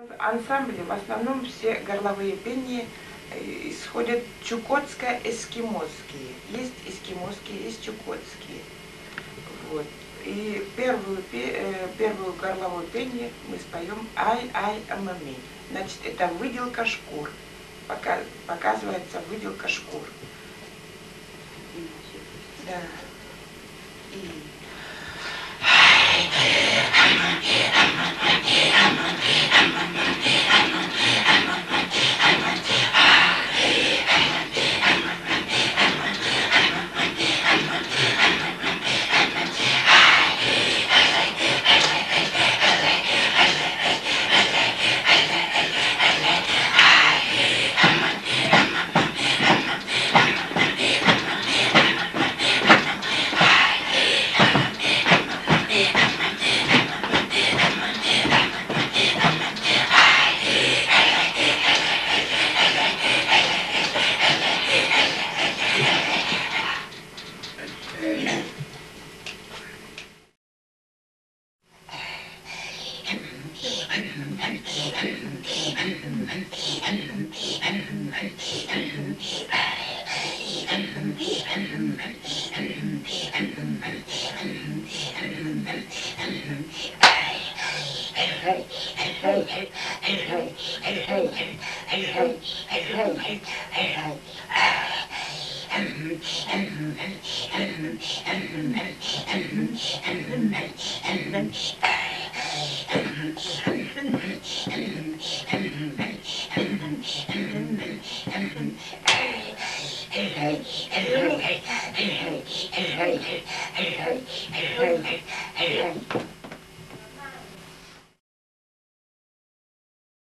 Ансамбли в основном все горловые пения исходят чукотско-эскимосские. Есть эскимосские, есть чукотские. Вот. И первую горловое пение мы споем «Ай-ай-амами». Значит, это выделка шкур. Показывается выделка шкур. Да. И...